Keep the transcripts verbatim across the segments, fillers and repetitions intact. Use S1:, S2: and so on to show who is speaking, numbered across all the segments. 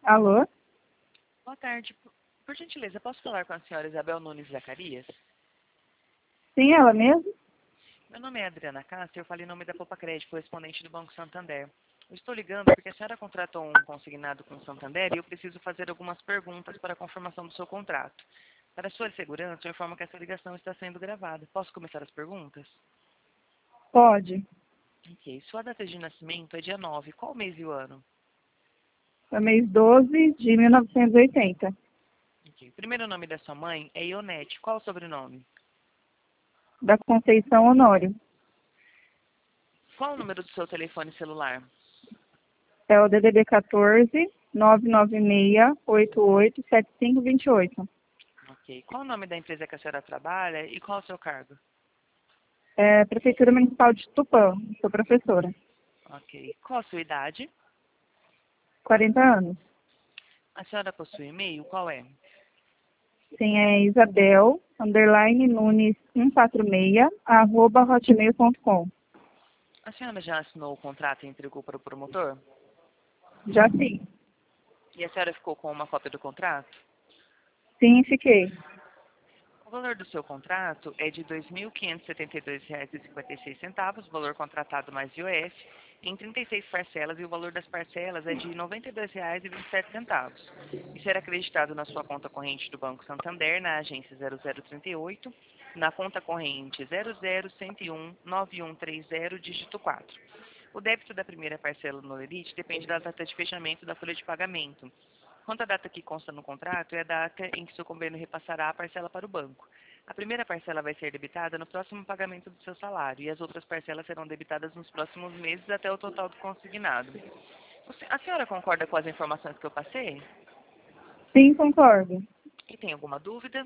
S1: Alô?
S2: Boa tarde. Por por gentileza, posso falar com a senhora Isabel Nunes Zacarias?
S1: Sim, ela mesmo?
S2: Meu nome é Adriana Castro, eu falei em nome da Popa Crédito, correspondente do Banco Santander. Eu estou ligando porque a senhora contratou um consignado com o Santander e eu preciso fazer algumas perguntas para a confirmação do seu contrato. Para sua segurança, eu informo que essa ligação está sendo gravada. Posso começar as perguntas?
S1: Pode.
S2: Ok. Sua data de nascimento é dia nove. Qual o mês e o ano?
S1: É mês doze de mil novecentos e oitenta.
S2: Ok. O primeiro nome da sua mãe é Ionete. Qual o sobrenome?
S1: Da Conceição Honório.
S2: Qual o número do seu telefone celular?
S1: É o D D D quatorze, nove nove seis, oito oito, sete cinco dois oito.
S2: Ok. Qual o nome da empresa que a senhora trabalha e qual o seu cargo?
S1: É Prefeitura Municipal de Tupã. Sou professora.
S2: Ok. Qual a sua idade?
S1: quarenta anos.
S2: A senhora possui e-mail? Qual é?
S1: Sim, é Isabel, underline Nunes cento e quarenta e seis, arroba hotmail ponto com.
S2: A senhora já assinou o contrato e entregou para o promotor?
S1: Já sim.
S2: E a senhora ficou com uma cópia do contrato?
S1: Sim, fiquei.
S2: O valor do seu contrato é de dois mil quinhentos e setenta e dois reais e cinquenta e seis centavos, valor contratado mais I O F, em trinta e seis parcelas, e o valor das parcelas é de noventa e dois reais e vinte e sete centavos. E será acreditado na sua conta corrente do Banco Santander, na agência zero zero trinta e oito, na conta corrente zero zero um zero um nove um três zero, dígito quatro. O débito da primeira parcela no Lerite depende da data de fechamento da folha de pagamento. Quanto à data que consta no contrato, é a data em que seu convênio repassará a parcela para o banco. A primeira parcela vai ser debitada no próximo pagamento do seu salário e as outras parcelas serão debitadas nos próximos meses até o total do consignado. Você- A senhora concorda com as informações que eu passei?
S1: Sim, concordo.
S2: E tem alguma dúvida?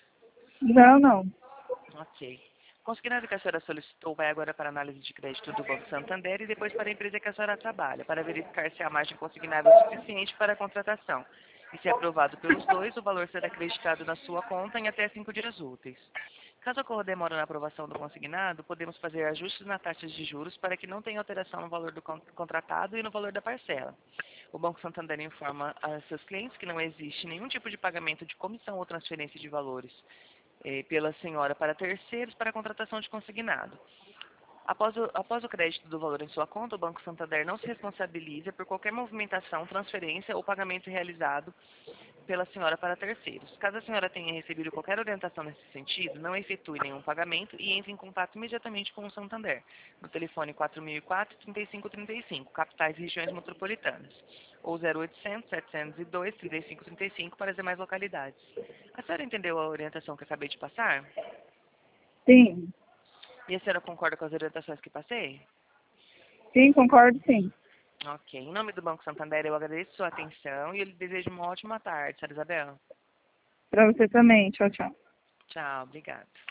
S1: Não, não.
S2: Ok. O consignado que a senhora solicitou vai agora para a análise de crédito do Banco Santander e depois para a empresa que a senhora trabalha, para verificar se a margem consignável é suficiente para a contratação. E se aprovado pelos dois, o valor será acreditado na sua conta em até cinco dias úteis. Caso ocorra demora na aprovação do consignado, podemos fazer ajustes na taxa de juros para que não tenha alteração no valor do con- contratado e no valor da parcela. O Banco Santander informa a seus clientes que não existe nenhum tipo de pagamento de comissão ou transferência de valores eh, pela senhora para terceiros para a contratação de consignado. Após o, após o crédito do valor em sua conta, o Banco Santander não se responsabiliza por qualquer movimentação, transferência ou pagamento realizado pela senhora para terceiros. Caso a senhora tenha recebido qualquer orientação nesse sentido, não efetue nenhum pagamento e entre em contato imediatamente com o Santander, no telefone quatro mil e quatro, trinta e cinco trinta e cinco, capitais e regiões metropolitanas, ou zero oitocentos, setecentos e dois, trinta e cinco trinta e cinco para as demais localidades. A senhora entendeu a orientação que acabei de passar?
S1: Sim.
S2: E a senhora concorda com as orientações que passei?
S1: Sim, concordo sim.
S2: Ok. Em nome do Banco Santander, eu agradeço sua atenção e eu lhe desejo uma ótima tarde, senhora Isabel.
S1: Para você também. Tchau, tchau.
S2: Tchau, obrigada.